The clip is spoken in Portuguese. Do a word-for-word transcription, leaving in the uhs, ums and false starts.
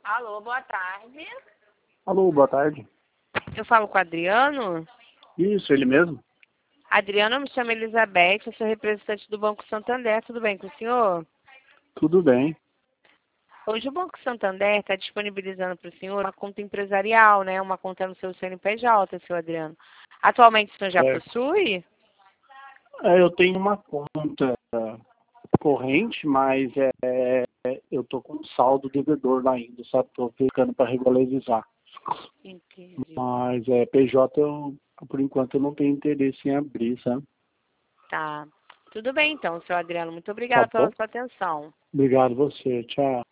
Alô, boa tarde. Alô, boa tarde. Eu falo com o Adriano. Isso, ele mesmo? Adriano, eu me chamo Elizabeth, eu sou representante do Banco Santander. Tudo bem com o senhor? Tudo bem. Hoje o Banco Santander está disponibilizando para o senhor uma conta empresarial, né? Uma conta no seu C N P J, seu Adriano. Atualmente o senhor já Certo. possui? É, eu tenho uma conta corrente, mas é, eu tô com um saldo devedor lá ainda, sabe? Tô ficando para regularizar. Entendi. Mas é, P J, eu, por enquanto, eu não tenho interesse em abrir, sabe? Tá. Tudo bem então, seu Adriano. Muito Tá obrigada pela bom? sua atenção. Obrigado você. Tchau.